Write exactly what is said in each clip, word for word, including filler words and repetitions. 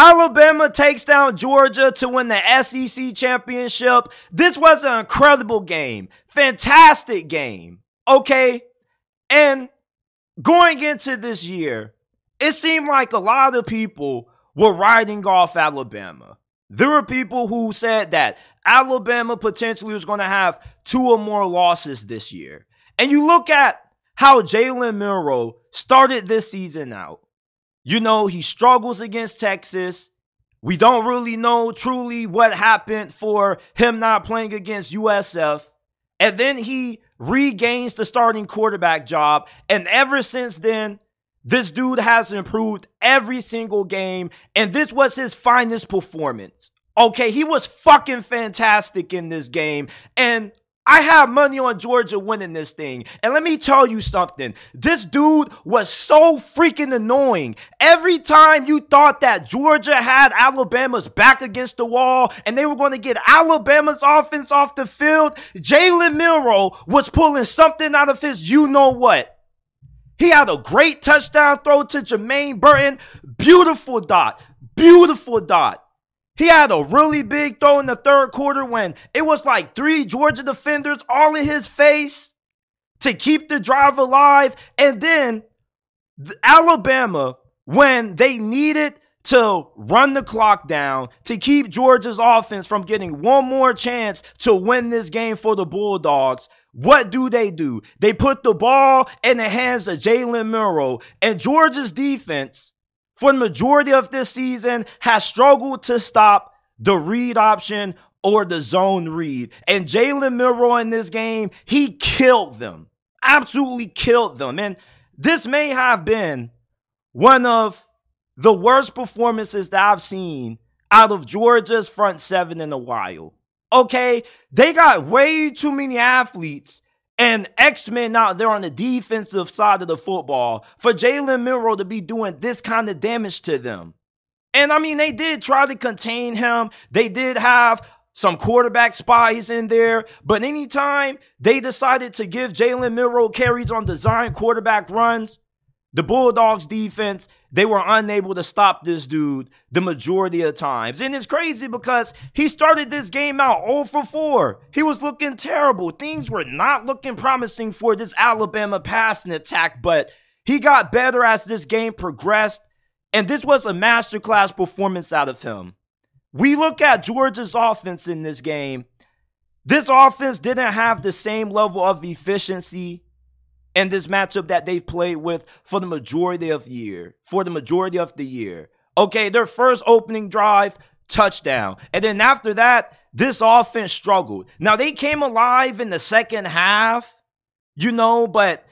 Alabama takes down Georgia to win the S E C championship. This was an incredible game. Fantastic game. Okay? And going into this year, it seemed like a lot of people were writing off Alabama. There were people who said that Alabama potentially was going to have two or more losses this year. And you look at how Jalen Milroe started this season out. You know, he struggles against Texas. We don't really know truly what happened for him not playing against U S F. And then he regains the starting quarterback job. And ever since then, this dude has improved every single game. And this was his finest performance. Okay, he was fucking fantastic in this game. And I have money on Georgia winning this thing. And let me tell you something. This dude was so freaking annoying. Every time you thought that Georgia had Alabama's back against the wall and they were going to get Alabama's offense off the field, Jalen Milroe was pulling something out of his you-know-what. He had a great touchdown throw to Jermaine Burton. Beautiful dot. Beautiful dot. He had a really big throw in the third quarter when it was like three Georgia defenders all in his face to keep the drive alive. And then the Alabama, when they needed to run the clock down to keep Georgia's offense from getting one more chance to win this game for the Bulldogs, what do they do? They put the ball in the hands of Jalen Milroe, and Georgia's defense for the majority of this season has struggled to stop the read option or the zone read. And Jalen Milroe in this game, he killed them. Absolutely killed them. And this may have been one of the worst performances that I've seen out of Georgia's front seven in a while. Okay, they got way too many athletes and X-Men out there on the defensive side of the football for Jalen Milroe to be doing this kind of damage to them. And I mean, they did try to contain him. They did have some quarterback spies in there. But anytime they decided to give Jalen Milroe carries on design quarterback runs, the Bulldogs defense, they were unable to stop this dude the majority of times. And it's crazy because he started this game out oh for four. He was looking terrible. Things were not looking promising for this Alabama passing attack, but he got better as this game progressed. And this was a masterclass performance out of him. We look at Georgia's offense in this game. This offense didn't have the same level of efficiency in this matchup that they've played with for the majority of the year. For the majority of the year. Okay, their first opening drive, touchdown. And then after that, this offense struggled. Now, they came alive in the second half, you know, but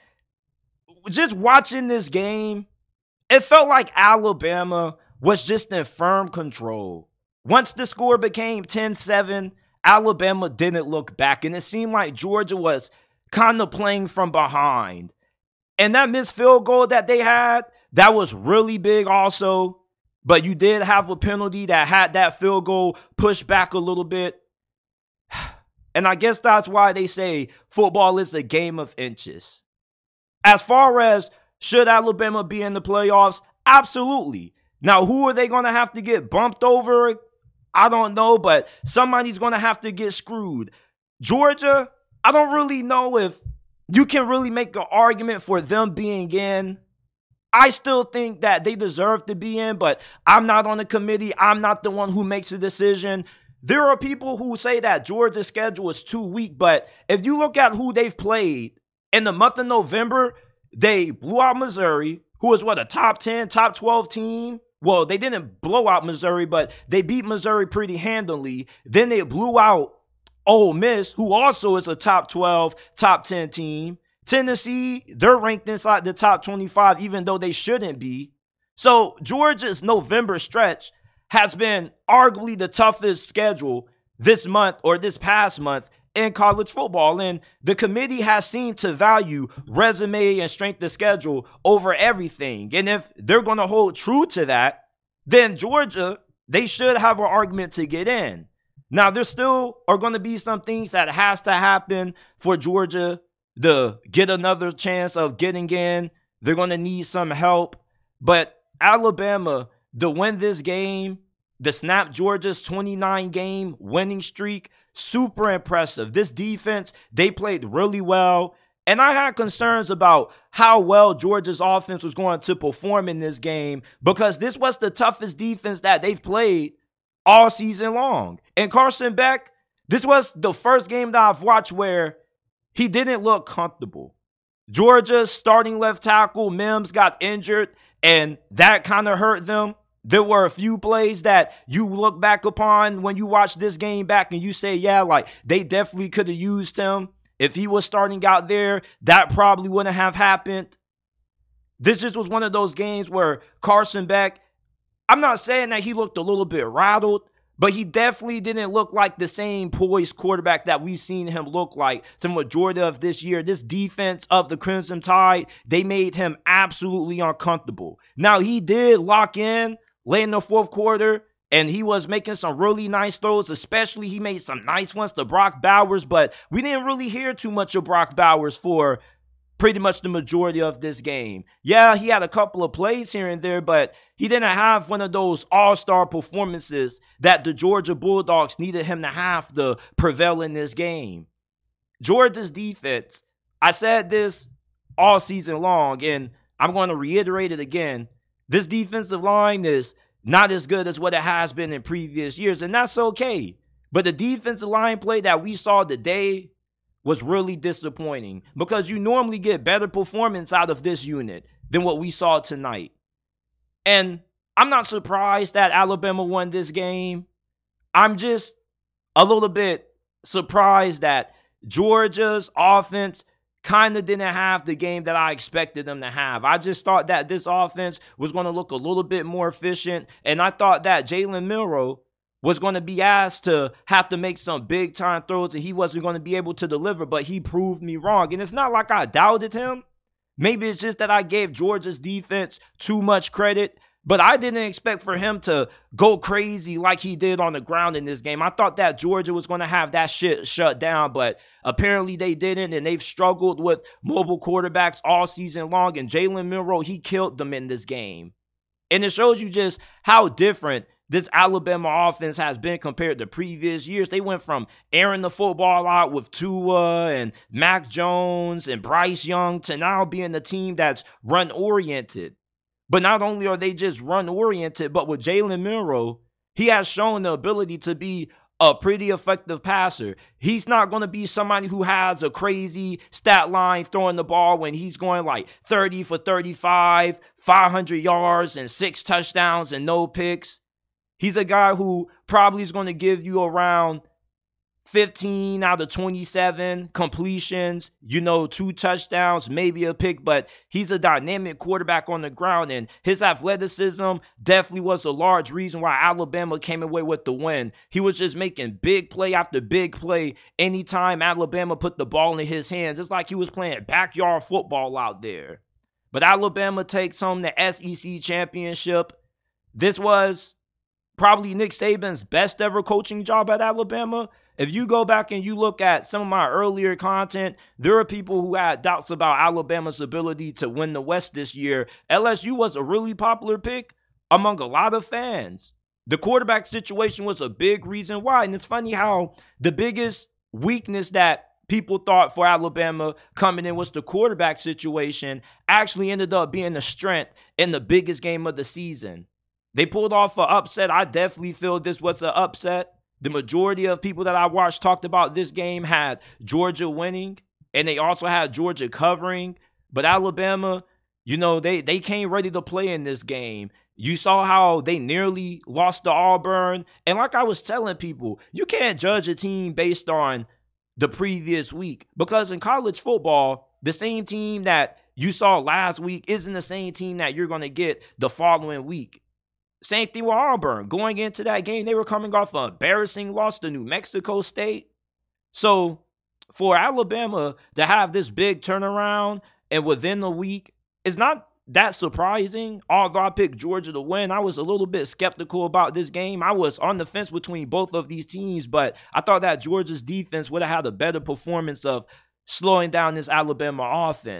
just watching this game, it felt like Alabama was just in firm control. Once the score became ten seven, Alabama didn't look back. And it seemed like Georgia was kind of playing from behind. And that missed field goal that they had, that was really big also. But you did have a penalty that had that field goal pushed back a little bit. And I guess that's why they say football is a game of inches. As far as should Alabama be in the playoffs? Absolutely. Now, who are they going to have to get bumped over? I don't know, but somebody's going to have to get screwed. Georgia, I don't really know if you can really make an argument for them being in. I still think that they deserve to be in, but I'm not on the committee. I'm not the one who makes the decision. There are people who say that Georgia's schedule is too weak, but if you look at who they've played in the month of November, they blew out Missouri, who was what, a top ten, top twelve team? Well, they didn't blow out Missouri, but they beat Missouri pretty handily. Then they blew out Ole Miss, who also is a top twelve, top ten team. Tennessee, they're ranked inside the top twenty-five, even though they shouldn't be. So Georgia's November stretch has been arguably the toughest schedule this month or this past month in college football. And the committee has seemed to value resume and strength of schedule over everything. And if they're going to hold true to that, then Georgia, they should have an argument to get in. Now, there still are going to be some things that has to happen for Georgia to get another chance of getting in. They're going to need some help. But Alabama, to win this game, to snap Georgia's twenty-nine game winning streak, super impressive. This defense, they played really well. And I had concerns about how well Georgia's offense was going to perform in this game because this was the toughest defense that they've played all season long. And Carson Beck, this was the first game that I've watched where he didn't look comfortable. Georgia's starting left tackle, Mims, got injured, and that kind of hurt them. There were a few plays that you look back upon when you watch this game back and you say, yeah, like they definitely could have used him. If he was starting out there, that probably wouldn't have happened. This just was one of those games where Carson Beck, I'm not saying that he looked a little bit rattled, but he definitely didn't look like the same poised quarterback that we've seen him look like the majority of this year. This defense of the Crimson Tide, they made him absolutely uncomfortable. Now, he did lock in late in the fourth quarter, and he was making some really nice throws, especially he made some nice ones to Brock Bowers, but we didn't really hear too much of Brock Bowers for pretty much the majority of this game. Yeah, he had a couple of plays here and there, but he didn't have one of those all-star performances that the Georgia Bulldogs needed him to have to prevail in this game. Georgia's defense, I said this all season long, and I'm going to reiterate it again. This defensive line is not as good as what it has been in previous years, and that's okay. But the defensive line play that we saw today was really disappointing because you normally get better performance out of this unit than what we saw tonight. And I'm not surprised that Alabama won this game. I'm just a little bit surprised that Georgia's offense kind of didn't have the game that I expected them to have. I just thought that this offense was going to look a little bit more efficient, and I thought that Jalen Milroe was going to be asked to have to make some big-time throws and he wasn't going to be able to deliver, but he proved me wrong. And it's not like I doubted him. Maybe it's just that I gave Georgia's defense too much credit, but I didn't expect for him to go crazy like he did on the ground in this game. I thought that Georgia was going to have that shit shut down, but apparently they didn't, and they've struggled with mobile quarterbacks all season long, and Jalen Milroe, he killed them in this game. And it shows you just how different this Alabama offense has been compared to previous years. They went from airing the football out with Tua and Mac Jones and Bryce Young to now being a team that's run-oriented. But not only are they just run-oriented, but with Jalen Milroe, he has shown the ability to be a pretty effective passer. He's not going to be somebody who has a crazy stat line throwing the ball when he's going like thirty for thirty-five, five hundred yards and six touchdowns and no picks. He's a guy who probably is going to give you around fifteen out of twenty-seven completions, you know, two touchdowns, maybe a pick, but he's a dynamic quarterback on the ground, and his athleticism definitely was a large reason why Alabama came away with the win. He was just making big play after big play anytime Alabama put the ball in his hands. It's like he was playing backyard football out there. But Alabama takes home the S E C championship. This was probably Nick Saban's best ever coaching job at Alabama. If you go back and you look at some of my earlier content, there are people who had doubts about Alabama's ability to win the West this year. L S U was a really popular pick among a lot of fans. The quarterback situation was a big reason why. And it's funny how the biggest weakness that people thought for Alabama coming in was the quarterback situation actually ended up being a strength in the biggest game of the season. They pulled off an upset. I definitely feel this was an upset. The majority of people that I watched talked about this game had Georgia winning, and they also had Georgia covering. But Alabama, you know, they, they came ready to play in this game. You saw how they nearly lost to Auburn. And like I was telling people, you can't judge a team based on the previous week. Because in college football, the same team that you saw last week isn't the same team that you're going to get the following week. Same thing with Auburn. Going into that game, they were coming off an embarrassing loss to New Mexico State. So for Alabama to have this big turnaround and within the week, it's not that surprising. Although I picked Georgia to win, I was a little bit skeptical about this game. I was on the fence between both of these teams, but I thought that Georgia's defense would have had a better performance of slowing down this Alabama offense.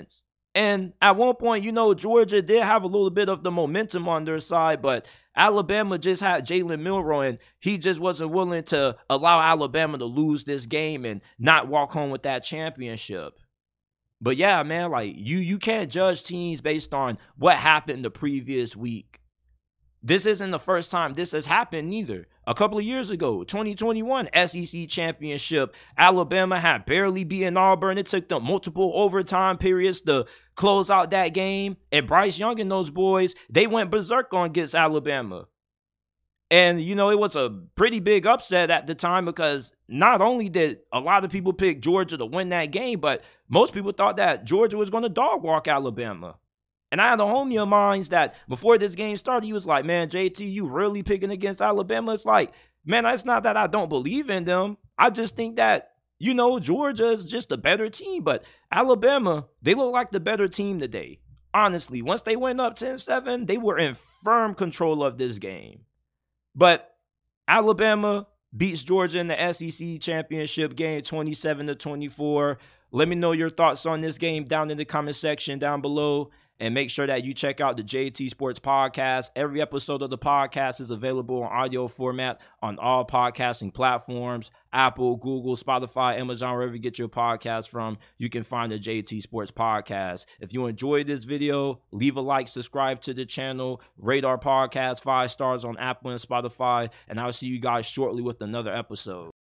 And at one point, you know, Georgia did have a little bit of the momentum on their side, but Alabama just had Jalen Milroe, and he just wasn't willing to allow Alabama to lose this game and not walk home with that championship. But yeah, man, like you you can't judge teams based on what happened the previous week. This isn't the first time this has happened either. A couple of years ago, twenty twenty-one S E C championship, Alabama had barely beaten Auburn. It took them multiple overtime periods to close out that game. And Bryce Young and those boys, they went berserk on against Alabama. And, you know, it was a pretty big upset at the time because not only did a lot of people pick Georgia to win that game, but most people thought that Georgia was going to dog walk Alabama. And I had a homie of mine that before this game started, he was like, man, J T, you really picking against Alabama? It's like, man, it's not that I don't believe in them. I just think that, you know, Georgia is just a better team. But Alabama, they look like the better team today. Honestly, once they went up ten seven, they were in firm control of this game. But Alabama beats Georgia in the S E C championship game twenty-seven to twenty-four. Let me know your thoughts on this game down in the comment section down below. And make sure that you check out the J T Sports Podcast. Every episode of the podcast is available in audio format on all podcasting platforms. Apple, Google, Spotify, Amazon, wherever you get your podcast from, you can find the J T Sports Podcast. If you enjoyed this video, leave a like, subscribe to the channel, rate our podcast five stars on Apple and Spotify, and I'll see you guys shortly with another episode.